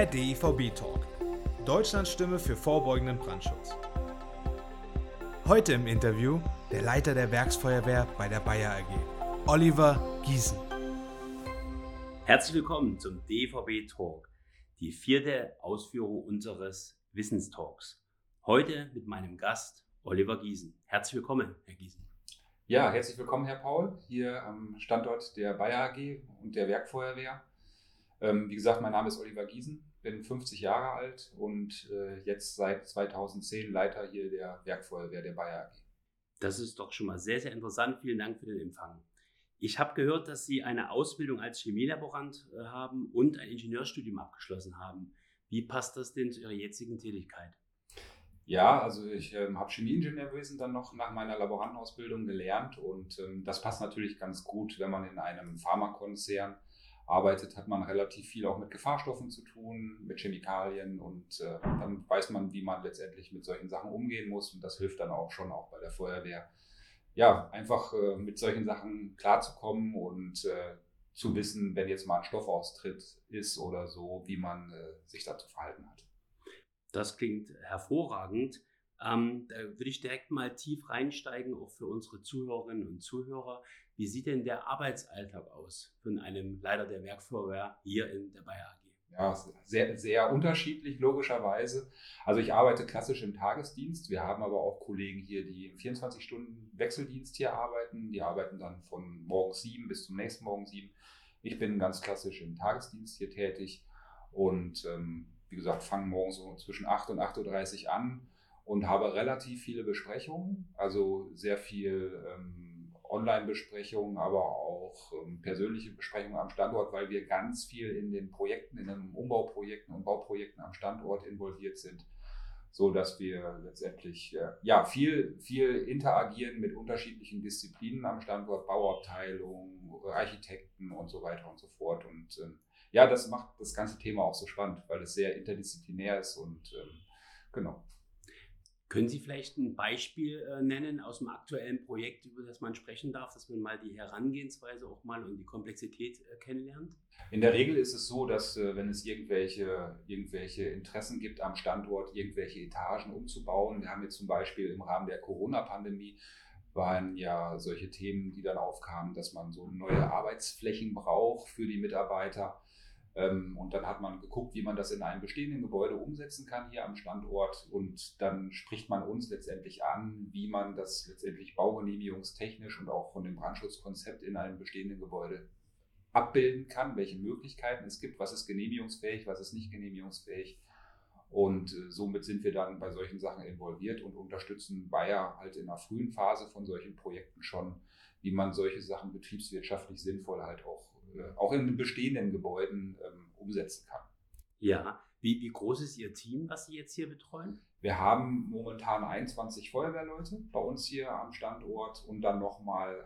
Der DIVB-Talk. Deutschlands Stimme für vorbeugenden Brandschutz. Heute im Interview der Leiter der Werksfeuerwehr bei der Bayer AG, Oliver Giesen. Herzlich willkommen zum DIVB-Talk, die 4. Ausführung unseres Wissenstalks. Heute mit meinem Gast Oliver Giesen. Herzlich willkommen, Herr Giesen. Ja, herzlich willkommen, Herr Paul, hier am Standort der Bayer AG und der Werkfeuerwehr. Wie gesagt, mein Name ist Oliver Giesen, bin 50 Jahre alt und jetzt seit 2010 Leiter hier der Werkfeuerwehr der Bayer AG. Das ist doch schon mal sehr, sehr interessant. Vielen Dank für den Empfang. Ich habe gehört, dass Sie eine Ausbildung als Chemielaborant haben und ein Ingenieurstudium abgeschlossen haben. Wie passt das denn zu Ihrer jetzigen Tätigkeit? Ja, also ich habe Chemieingenieurwesen dann noch nach meiner Laborantenausbildung gelernt und das passt natürlich ganz gut, wenn man in einem Pharmakonzern arbeitet, hat man relativ viel auch mit Gefahrstoffen zu tun, mit Chemikalien und dann weiß man, wie man letztendlich mit solchen Sachen umgehen muss und das hilft dann auch schon auch bei der Feuerwehr. Ja, einfach mit solchen Sachen klarzukommen und zu wissen, wenn jetzt mal ein Stoffaustritt ist oder so, wie man sich dazu verhalten hat. Das klingt hervorragend. Da würde ich direkt mal tief reinsteigen, auch für unsere Zuhörerinnen und Zuhörer. Wie sieht denn der Arbeitsalltag aus von einem Leiter der Werkfeuerwehr hier in der Bayer AG? Ja, sehr, sehr unterschiedlich, logischerweise. Also ich arbeite klassisch im Tagesdienst. Wir haben aber auch Kollegen hier, die im 24-Stunden-Wechseldienst hier arbeiten. Die arbeiten dann von morgens 7 bis zum nächsten Morgen 7. Ich bin ganz klassisch im Tagesdienst hier tätig und wie gesagt, fange morgens so zwischen 8 und 8.30 Uhr an und habe relativ viele Besprechungen, also sehr viel Online-Besprechungen, aber auch persönliche Besprechungen am Standort, weil wir ganz viel in den Projekten, in den Umbauprojekten und Bauprojekten am Standort involviert sind, so dass wir letztendlich viel interagieren mit unterschiedlichen Disziplinen am Standort, Bauabteilung, Architekten und so weiter und so fort. Und das macht das ganze Thema auch so spannend, weil es sehr interdisziplinär ist und genau. Können Sie vielleicht ein Beispiel nennen aus dem aktuellen Projekt, über das man sprechen darf, dass man mal die Herangehensweise auch mal und die Komplexität kennenlernt? In der Regel ist es so, dass wenn es irgendwelche Interessen gibt am Standort, irgendwelche Etagen umzubauen, wir haben jetzt zum Beispiel im Rahmen der Corona-Pandemie waren ja solche Themen, die dann aufkamen, dass man so neue Arbeitsflächen braucht für die Mitarbeiter. Und dann hat man geguckt, wie man das in einem bestehenden Gebäude umsetzen kann hier am Standort. Und dann spricht man uns letztendlich an, wie man das letztendlich baugenehmigungstechnisch und auch von dem Brandschutzkonzept in einem bestehenden Gebäude abbilden kann, welche Möglichkeiten es gibt, was ist genehmigungsfähig, was ist nicht genehmigungsfähig. Und somit sind wir dann bei solchen Sachen involviert und unterstützen Bayer halt in einer frühen Phase von solchen Projekten schon, wie man solche Sachen betriebswirtschaftlich sinnvoll halt auch in bestehenden Gebäuden umsetzen kann. Ja, wie groß ist Ihr Team, was Sie jetzt hier betreuen? Wir haben momentan 21 Feuerwehrleute bei uns hier am Standort und dann nochmal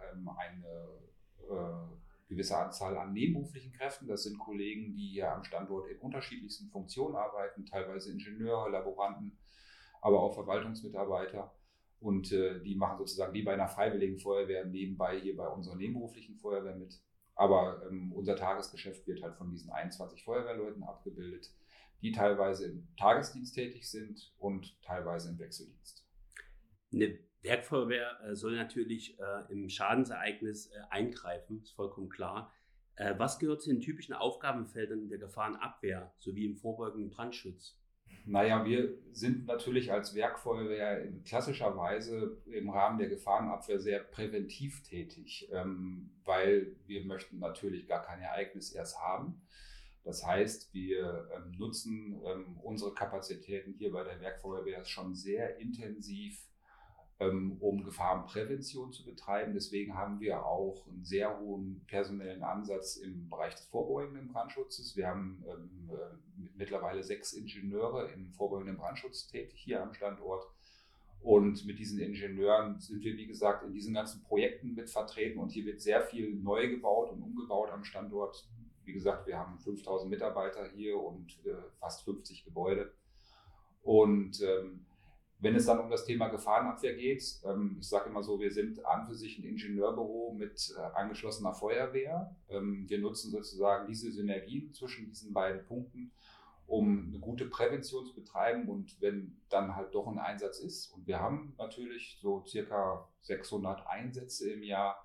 eine gewisse Anzahl an nebenberuflichen Kräften. Das sind Kollegen, die hier am Standort in unterschiedlichsten Funktionen arbeiten, teilweise Ingenieure, Laboranten, aber auch Verwaltungsmitarbeiter. Und die machen sozusagen wie bei einer freiwilligen Feuerwehr nebenbei hier bei unserer nebenberuflichen Feuerwehr mit. Aber unser Tagesgeschäft wird halt von diesen 21 Feuerwehrleuten abgebildet, die teilweise im Tagesdienst tätig sind und teilweise im Wechseldienst. Eine Werkfeuerwehr soll natürlich im Schadensereignis eingreifen, ist vollkommen klar. Was gehört zu den typischen Aufgabenfeldern der Gefahrenabwehr sowie im vorbeugenden Brandschutz? Naja, wir sind natürlich als Werkfeuerwehr in klassischer Weise im Rahmen der Gefahrenabwehr sehr präventiv tätig, weil wir möchten natürlich gar kein Ereignis erst haben. Das heißt, wir nutzen unsere Kapazitäten hier bei der Werkfeuerwehr schon sehr intensiv, um Gefahrenprävention zu betreiben. Deswegen haben wir auch einen sehr hohen personellen Ansatz im Bereich des vorbeugenden Brandschutzes. Wir haben mittlerweile 6 Ingenieure im vorbeugenden Brandschutz tätig hier am Standort. Und mit diesen Ingenieuren sind wir, wie gesagt, in diesen ganzen Projekten mit vertreten. Und hier wird sehr viel neu gebaut und umgebaut am Standort. Wie gesagt, wir haben 5.000 Mitarbeiter hier und fast 50 Gebäude. Und wenn es dann um das Thema Gefahrenabwehr geht, ich sage immer so, wir sind an für sich ein Ingenieurbüro mit angeschlossener Feuerwehr. Wir nutzen sozusagen diese Synergien zwischen diesen beiden Punkten um eine gute Prävention zu betreiben. Und wenn dann halt doch ein Einsatz ist, und wir haben natürlich so circa 600 Einsätze im Jahr,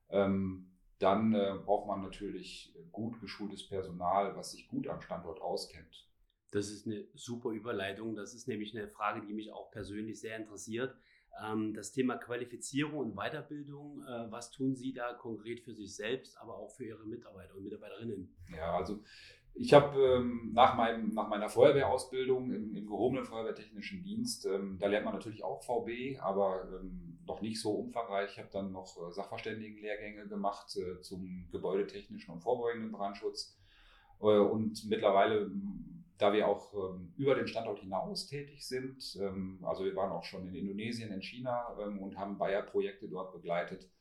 dann braucht man natürlich gut geschultes Personal, was sich gut am Standort auskennt. Das ist eine super Überleitung. Das ist nämlich eine Frage, die mich auch persönlich sehr interessiert. Das Thema Qualifizierung und Weiterbildung, was tun Sie da konkret für sich selbst, aber auch für Ihre Mitarbeiter und Mitarbeiterinnen? Ja, also ich habe nach meiner Feuerwehrausbildung im gehobenen Feuerwehrtechnischen Dienst, da lernt man natürlich auch VB, aber noch nicht so umfangreich. Ich habe dann noch Sachverständigenlehrgänge gemacht zum gebäudetechnischen und vorbeugenden Brandschutz. Und mittlerweile, da wir auch über den Standort hinaus tätig sind, also wir waren auch schon in Indonesien, in China und haben Bayer-Projekte dort begleitet,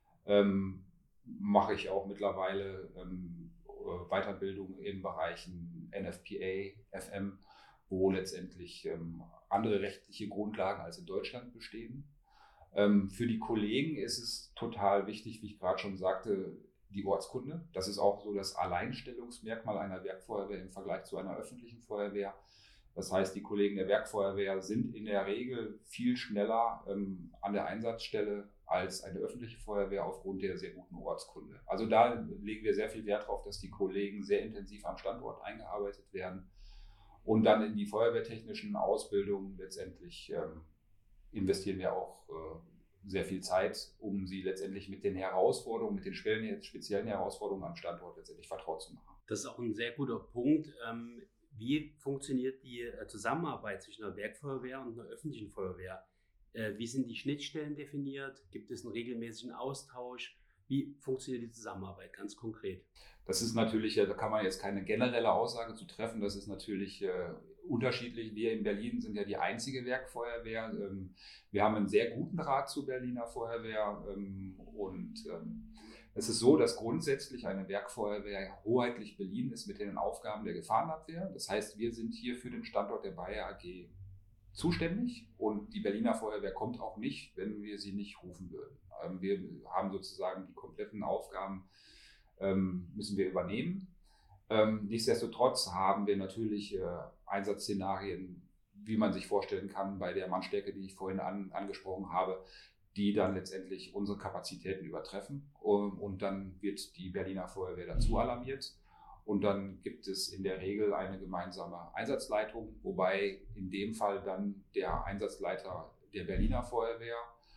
mache ich auch mittlerweile Weiterbildung in Bereichen NFPA, FM, wo letztendlich andere rechtliche Grundlagen als in Deutschland bestehen. Für die Kollegen ist es total wichtig, wie ich gerade schon sagte, die Ortskunde. Das ist auch so das Alleinstellungsmerkmal einer Werkfeuerwehr im Vergleich zu einer öffentlichen Feuerwehr. Das heißt, die Kollegen der Werkfeuerwehr sind in der Regel viel schneller an der Einsatzstelle als eine öffentliche Feuerwehr aufgrund der sehr guten Ortskunde. Also da legen wir sehr viel Wert darauf, dass die Kollegen sehr intensiv am Standort eingearbeitet werden und dann in die feuerwehrtechnischen Ausbildungen letztendlich investieren wir auch sehr viel Zeit, um sie letztendlich mit den Herausforderungen, mit den speziellen Herausforderungen am Standort letztendlich vertraut zu machen. Das ist auch ein sehr guter Punkt. Wie funktioniert die Zusammenarbeit zwischen einer Werkfeuerwehr und einer öffentlichen Feuerwehr? Wie sind die Schnittstellen definiert? Gibt es einen regelmäßigen Austausch? Wie funktioniert die Zusammenarbeit ganz konkret? Das ist natürlich, da kann man jetzt keine generelle Aussage zu treffen. Das ist natürlich unterschiedlich. Wir in Berlin sind ja die einzige Werkfeuerwehr. Wir haben einen sehr guten Draht zur Berliner Feuerwehr. Es ist so, dass grundsätzlich eine Werkfeuerwehr hoheitlich beliehen ist mit den Aufgaben der Gefahrenabwehr. Das heißt, wir sind hier für den Standort der Bayer AG zuständig und die Berliner Feuerwehr kommt auch nicht, wenn wir sie nicht rufen würden. Wir haben sozusagen die kompletten Aufgaben, müssen wir übernehmen. Nichtsdestotrotz haben wir natürlich Einsatzszenarien, wie man sich vorstellen kann, bei der Mannstärke, die ich vorhin angesprochen habe, die dann letztendlich unsere Kapazitäten übertreffen. Und dann wird die Berliner Feuerwehr dazu alarmiert. Und dann gibt es in der Regel eine gemeinsame Einsatzleitung, wobei in dem Fall dann der Einsatzleiter der Berliner Feuerwehr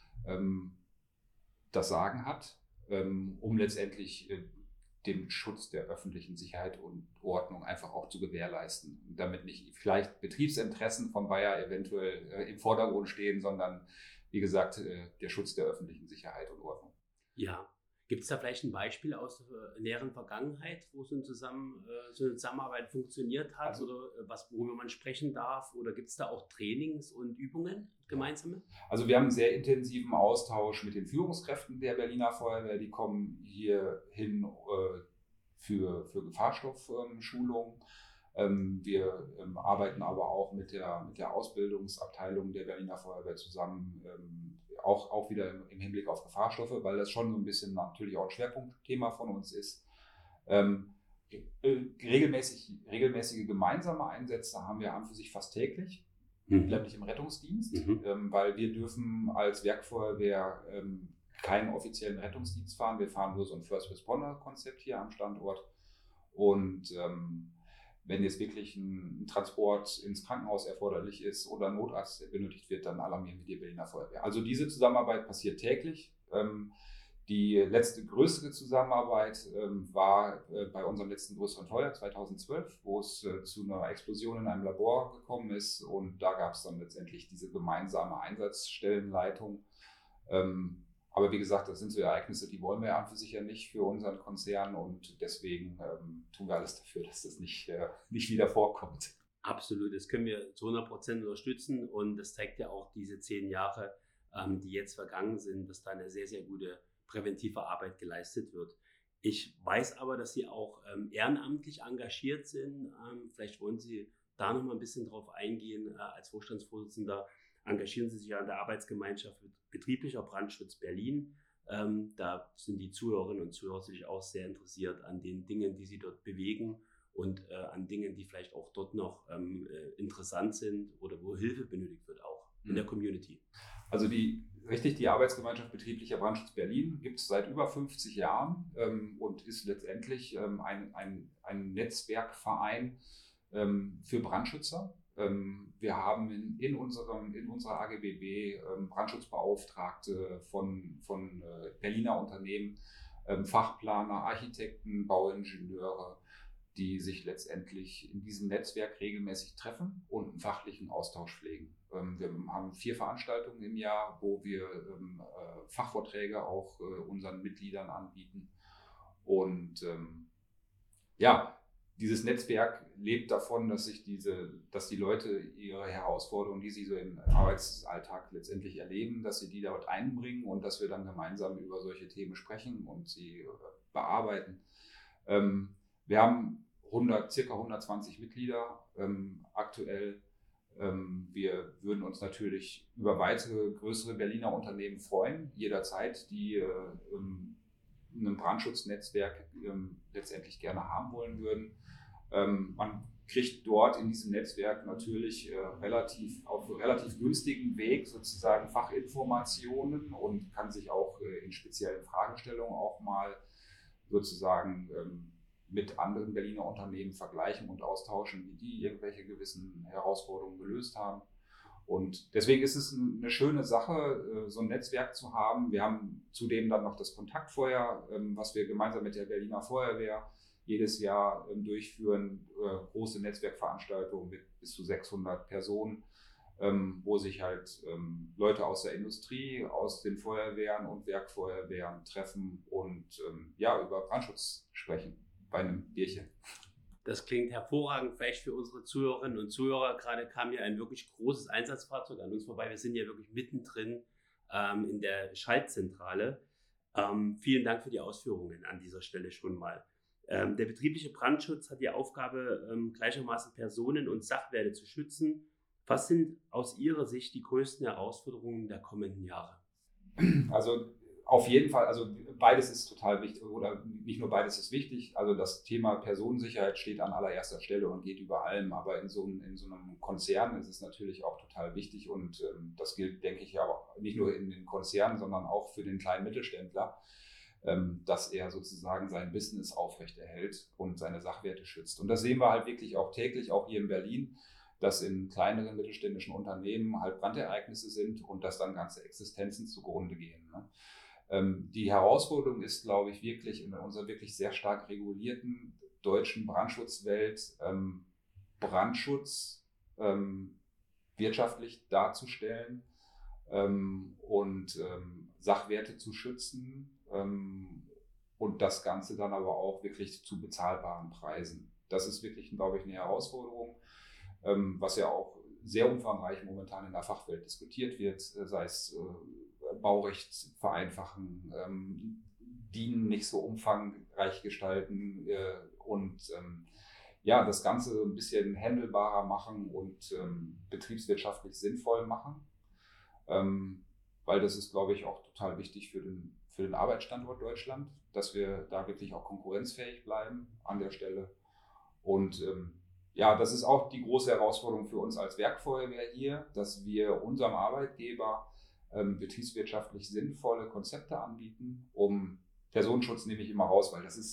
das Sagen hat, um letztendlich den Schutz der öffentlichen Sicherheit und Ordnung einfach auch zu gewährleisten. Damit nicht vielleicht Betriebsinteressen von Bayer eventuell im Vordergrund stehen, sondern wie gesagt der Schutz der öffentlichen Sicherheit und Ordnung. Ja. Gibt es da vielleicht ein Beispiel aus der näheren Vergangenheit, wo so eine Zusammenarbeit funktioniert hat oder worüber man sprechen darf? Oder gibt es da auch Trainings und Übungen gemeinsame? Also wir haben einen sehr intensiven Austausch mit den Führungskräften der Berliner Feuerwehr. Die kommen hier hin für Gefahrstoffschulungen. Wir arbeiten aber auch mit der Ausbildungsabteilung der Berliner Feuerwehr zusammen, auch wieder im Hinblick auf Gefahrstoffe, weil das schon so ein bisschen natürlich auch ein Schwerpunktthema von uns ist. Regelmäßige gemeinsame Einsätze haben wir an für sich fast täglich, nämlich im Rettungsdienst, weil wir dürfen als Werkfeuerwehr keinen offiziellen Rettungsdienst fahren. Wir fahren nur so ein First Responder-Konzept hier am Standort und wenn jetzt wirklich ein Transport ins Krankenhaus erforderlich ist oder ein Notarzt benötigt wird, dann alarmieren wir die Berliner Feuerwehr. Also diese Zusammenarbeit passiert täglich. Die letzte größere Zusammenarbeit war bei unserem letzten größeren Feuer 2012, wo es zu einer Explosion in einem Labor gekommen ist und da gab es dann letztendlich diese gemeinsame Einsatzstellenleitung. Aber wie gesagt, das sind so Ereignisse, die wollen wir ja an für sich ja nicht für unseren Konzern und deswegen tun wir alles dafür, dass das nicht wieder vorkommt. Absolut, das können wir zu 100% unterstützen und das zeigt ja auch diese 10 Jahre, die jetzt vergangen sind, dass da eine sehr, sehr gute präventive Arbeit geleistet wird. Ich weiß aber, dass Sie auch ehrenamtlich engagiert sind. Vielleicht wollen Sie da noch mal ein bisschen drauf eingehen. Als Vorstandsvorsitzender engagieren Sie sich ja in der Arbeitsgemeinschaft Betrieblicher Brandschutz Berlin. Da sind die Zuhörerinnen und Zuhörer sicherlich auch sehr interessiert an den Dingen, die Sie dort bewegen und an Dingen, die vielleicht auch dort noch interessant sind oder wo Hilfe benötigt wird auch in der Community. Also die Arbeitsgemeinschaft Betrieblicher Brandschutz Berlin gibt es seit über 50 Jahren und ist letztendlich ein Netzwerkverein für Brandschützer. Wir haben in unserer AGBB Brandschutzbeauftragte von Berliner Unternehmen, Fachplaner, Architekten, Bauingenieure, die sich letztendlich in diesem Netzwerk regelmäßig treffen und einen fachlichen Austausch pflegen. Wir haben 4 Veranstaltungen im Jahr, wo wir Fachvorträge auch unseren Mitgliedern anbieten. Und dieses Netzwerk lebt davon, dass die Leute ihre Herausforderungen, die sie so im Arbeitsalltag letztendlich erleben, dass sie die dort einbringen und dass wir dann gemeinsam über solche Themen sprechen und sie bearbeiten. Wir haben ca. 120 Mitglieder aktuell. Wir würden uns natürlich über weitere größere Berliner Unternehmen freuen, jederzeit, die ein Brandschutznetzwerk letztendlich gerne haben wollen würden. Man kriegt dort in diesem Netzwerk natürlich auf relativ günstigen Weg sozusagen Fachinformationen und kann sich auch in speziellen Fragestellungen auch mal sozusagen mit anderen Berliner Unternehmen vergleichen und austauschen, wie die irgendwelche gewissen Herausforderungen gelöst haben. Und deswegen ist es eine schöne Sache, so ein Netzwerk zu haben. Wir haben zudem dann noch das Kontaktfeuer, was wir gemeinsam mit der Berliner Feuerwehr jedes Jahr durchführen. Große Netzwerkveranstaltungen mit bis zu 600 Personen, wo sich halt Leute aus der Industrie, aus den Feuerwehren und Werkfeuerwehren treffen und über Brandschutz sprechen bei einem Bierchen. Das klingt hervorragend, vielleicht für unsere Zuhörerinnen und Zuhörer. Gerade kam hier ein wirklich großes Einsatzfahrzeug an uns vorbei. Wir sind ja wirklich mittendrin in der Schaltzentrale. Vielen Dank für die Ausführungen an dieser Stelle schon mal. Der betriebliche Brandschutz hat die Aufgabe, gleichermaßen Personen und Sachwerte zu schützen. Was sind aus Ihrer Sicht die größten Herausforderungen der kommenden Jahre? Also auf jeden Fall, also beides ist total wichtig, oder nicht nur beides ist wichtig, also das Thema Personensicherheit steht an allererster Stelle und geht über allem, aber in so einem Konzern ist es natürlich auch total wichtig und das gilt, denke ich, ja auch nicht nur in den Konzernen, sondern auch für den kleinen Mittelständler, dass er sozusagen sein Business aufrechterhält und seine Sachwerte schützt. Und das sehen wir halt wirklich auch täglich, auch hier in Berlin, dass in kleineren mittelständischen Unternehmen halt Brandereignisse sind und dass dann ganze Existenzen zugrunde gehen. Ne? Die Herausforderung ist, glaube ich, wirklich in unserer wirklich sehr stark regulierten deutschen Brandschutzwelt, Brandschutz wirtschaftlich darzustellen und Sachwerte zu schützen und das Ganze dann aber auch wirklich zu bezahlbaren Preisen. Das ist wirklich, glaube ich, eine Herausforderung, was ja auch sehr umfangreich momentan in der Fachwelt diskutiert wird, sei es Baurecht vereinfachen, DIN nicht so umfangreich gestalten und das Ganze ein bisschen handelbarer machen und betriebswirtschaftlich sinnvoll machen, weil das ist, glaube ich, auch total wichtig für den Arbeitsstandort Deutschland, dass wir da wirklich auch konkurrenzfähig bleiben an der Stelle. Und das ist auch die große Herausforderung für uns als Werkfeuerwehr hier, dass wir unserem Arbeitgeber betriebswirtschaftlich sinnvolle Konzepte anbieten, Personenschutz nehme ich immer raus, weil das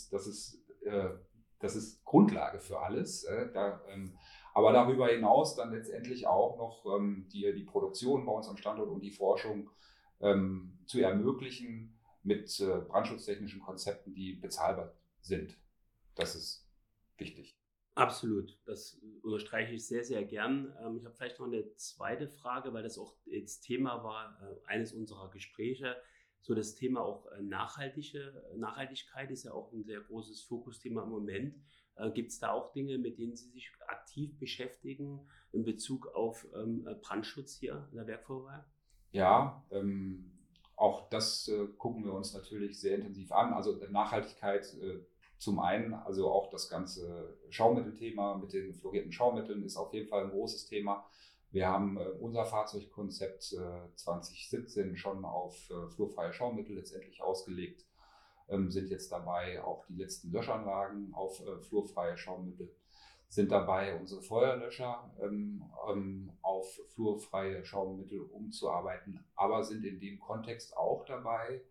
ist Grundlage für alles. Aber darüber hinaus dann letztendlich auch noch die Produktion bei uns am Standort und die Forschung zu ermöglichen mit brandschutztechnischen Konzepten, die bezahlbar sind. Das ist wichtig. Absolut, das unterstreiche ich sehr, sehr gern. Ich habe vielleicht noch eine zweite Frage, weil das auch jetzt Thema war, eines unserer Gespräche. So das Thema auch Nachhaltigkeit ist ja auch ein sehr großes Fokusthema im Moment. Gibt es da auch Dinge, mit denen Sie sich aktiv beschäftigen in Bezug auf Brandschutz hier in der Werkfeuerwehr? Ja, auch das gucken wir uns natürlich sehr intensiv an. Also Nachhaltigkeit zum einen, also auch das ganze Schaumittelthema mit den fluorierten Schaumitteln ist auf jeden Fall ein großes Thema. Wir haben unser Fahrzeugkonzept 2017 schon auf fluorfreie Schaumittel letztendlich ausgelegt. sind jetzt dabei, auch die letzten Löschanlagen auf fluorfreie Schaummittel sind dabei, unsere Feuerlöscher auf fluorfreie Schaummittel umzuarbeiten, aber sind in dem Kontext auch dabei,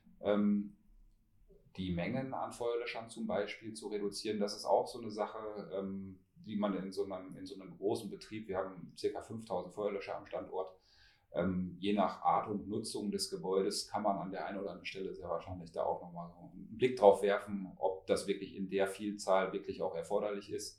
die Mengen an Feuerlöschern zum Beispiel zu reduzieren. Das ist auch so eine Sache, die man in so einem großen Betrieb, wir haben ca. 5000 Feuerlöscher am Standort, je nach Art und Nutzung des Gebäudes kann man an der einen oder anderen Stelle sehr wahrscheinlich da auch nochmal so einen Blick drauf werfen, ob das wirklich in der Vielzahl wirklich auch erforderlich ist.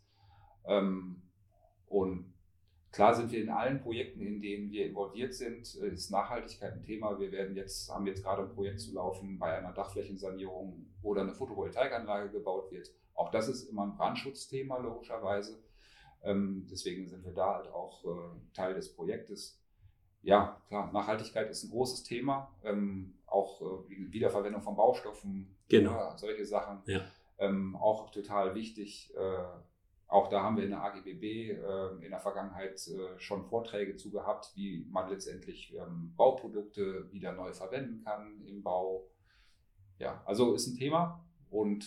Und klar sind wir in allen Projekten, in denen wir involviert sind, ist Nachhaltigkeit ein Thema. Haben jetzt gerade ein Projekt zu laufen bei einer Dachflächensanierung, wo dann eine Photovoltaikanlage gebaut wird. Auch das ist immer ein Brandschutzthema, logischerweise. Deswegen sind wir da halt auch Teil des Projektes. Ja, klar, Nachhaltigkeit ist ein großes Thema. Auch Wiederverwendung von Baustoffen, genau. Solche Sachen. Ja. Auch total wichtig. Auch da haben wir in der AGBB in der Vergangenheit schon Vorträge zu gehabt, wie man letztendlich Bauprodukte wieder neu verwenden kann im Bau. Ja, also ist ein Thema und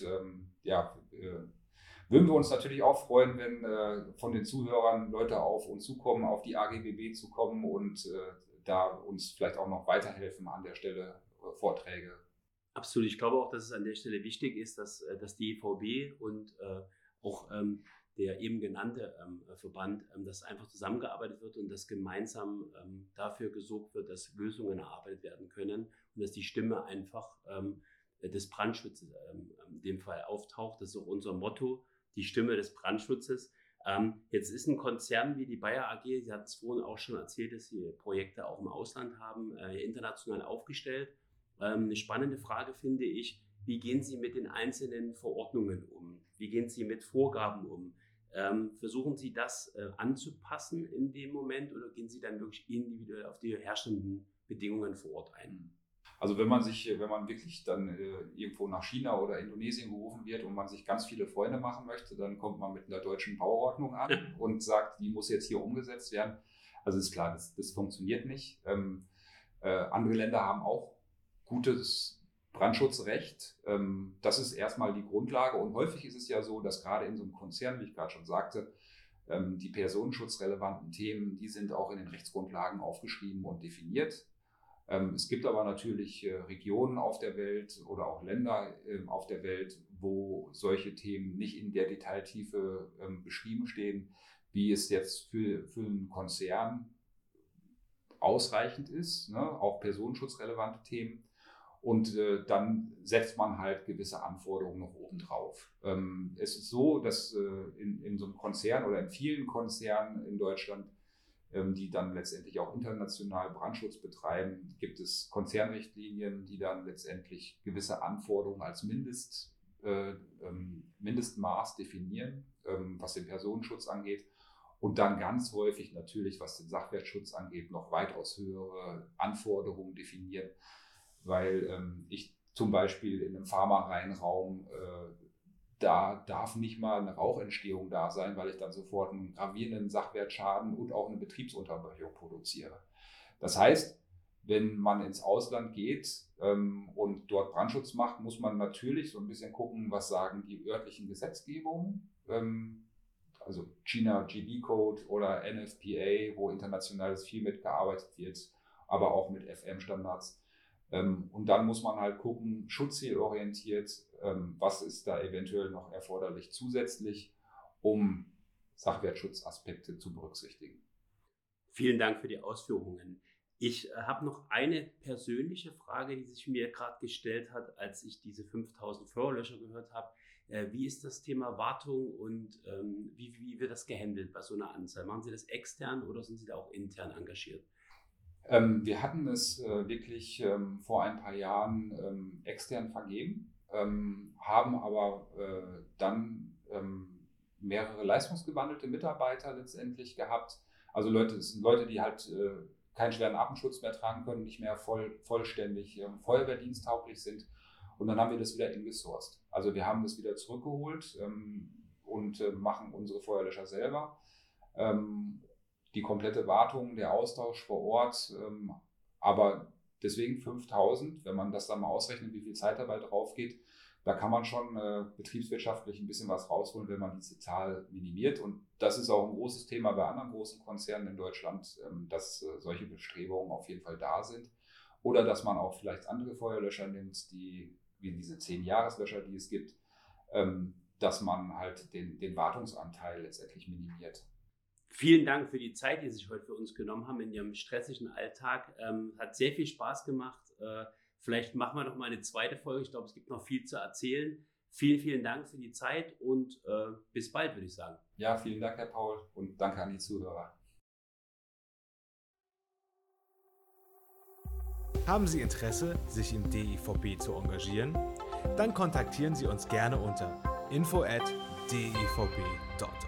würden wir uns natürlich auch freuen, wenn von den Zuhörern Leute auf uns zukommen, auf die AGBB zu kommen und da uns vielleicht auch noch weiterhelfen an der Stelle Vorträge. Absolut. Ich glaube auch, dass es an der Stelle wichtig ist, dass die EVB und auch der eben genannte Verband, dass einfach zusammengearbeitet wird und dass gemeinsam dafür gesorgt wird, dass Lösungen erarbeitet werden können und dass die Stimme einfach des Brandschutzes in dem Fall auftaucht. Das ist auch unser Motto, die Stimme des Brandschutzes. Jetzt ist ein Konzern wie die Bayer AG, Sie hatten es vorhin auch schon erzählt, dass Sie Projekte auch im Ausland haben, international aufgestellt. Eine spannende Frage finde ich, wie gehen Sie mit den einzelnen Verordnungen um? Wie gehen Sie mit Vorgaben um? Versuchen Sie das anzupassen in dem Moment oder gehen Sie dann wirklich individuell auf die herrschenden Bedingungen vor Ort ein? Also wenn man wirklich dann irgendwo nach China oder Indonesien gerufen wird und man sich ganz viele Freunde machen möchte, dann kommt man mit einer deutschen Bauordnung an und sagt, die muss jetzt hier umgesetzt werden. Also ist klar, das funktioniert nicht. Andere Länder haben auch gutes Brandschutzrecht, das ist erstmal die Grundlage und häufig ist es ja so, dass gerade in so einem Konzern, wie ich gerade schon sagte, die personenschutzrelevanten Themen, die sind auch in den Rechtsgrundlagen aufgeschrieben und definiert. Es gibt aber natürlich Regionen auf der Welt oder auch Länder auf der Welt, wo solche Themen nicht in der Detailtiefe beschrieben stehen, wie es jetzt für einen Konzern ausreichend ist, ne? Auch personenschutzrelevante Themen. Und dann setzt man halt gewisse Anforderungen noch oben drauf. Es ist so, dass in so einem Konzern oder in vielen Konzernen in Deutschland, die dann letztendlich auch international Brandschutz betreiben, gibt es Konzernrichtlinien, die dann letztendlich gewisse Anforderungen als Mindestmaß definieren, was den Personenschutz angeht. Und dann ganz häufig natürlich, was den Sachwertschutz angeht, noch weitaus höhere Anforderungen definieren. Weil ich zum Beispiel in einem Pharmareihenraum, da darf nicht mal eine Rauchentstehung da sein, weil ich dann sofort einen gravierenden Sachwertschaden und auch eine Betriebsunterbrechung produziere. Das heißt, wenn man ins Ausland geht und dort Brandschutz macht, muss man natürlich so ein bisschen gucken, was sagen die örtlichen Gesetzgebungen, also China GB-Code oder NFPA, wo international viel mitgearbeitet wird, aber auch mit FM-Standards. Und dann muss man halt gucken, schutzzielorientiert, was ist da eventuell noch erforderlich zusätzlich, um Sachwertschutzaspekte zu berücksichtigen. Vielen Dank für die Ausführungen. Ich habe noch eine persönliche Frage, die sich mir gerade gestellt hat, als ich diese 5000 Feuerlöscher gehört habe. Wie ist das Thema Wartung und wie wird das gehandelt bei so einer Anzahl? Machen Sie das extern oder sind Sie da auch intern engagiert? Wir hatten es wirklich vor ein paar Jahren extern vergeben, haben aber dann mehrere leistungsgewandelte Mitarbeiter letztendlich gehabt. Also es sind Leute, die halt keinen schweren Atemschutz mehr tragen können, nicht mehr vollständig feuerwehrdiensttauglich sind. Und dann haben wir das wieder ingesourced. Also wir haben das wieder zurückgeholt und machen unsere Feuerlöscher selber. Die komplette Wartung, der Austausch vor Ort, aber deswegen 5000, wenn man das dann mal ausrechnet, wie viel Zeit dabei drauf geht, Da kann man schon betriebswirtschaftlich ein bisschen was rausholen, wenn man diese Zahl minimiert. Und das ist auch ein großes Thema bei anderen großen Konzernen in Deutschland, dass solche Bestrebungen auf jeden Fall da sind. Oder dass man auch vielleicht andere Feuerlöscher nimmt, wie diese 10-Jahres-Löscher, die es gibt, dass man halt den Wartungsanteil letztendlich minimiert. Vielen Dank für die Zeit, die Sie sich heute für uns genommen haben in Ihrem stressigen Alltag. Hat sehr viel Spaß gemacht. Vielleicht machen wir noch mal eine zweite Folge. Ich glaube, es gibt noch viel zu erzählen. Vielen, vielen Dank für die Zeit und bis bald, würde ich sagen. Ja, vielen Dank, Herr Paul, und danke an die Zuhörer. Haben Sie Interesse, sich im DIVB zu engagieren? Dann kontaktieren Sie uns gerne unter info@divb.org.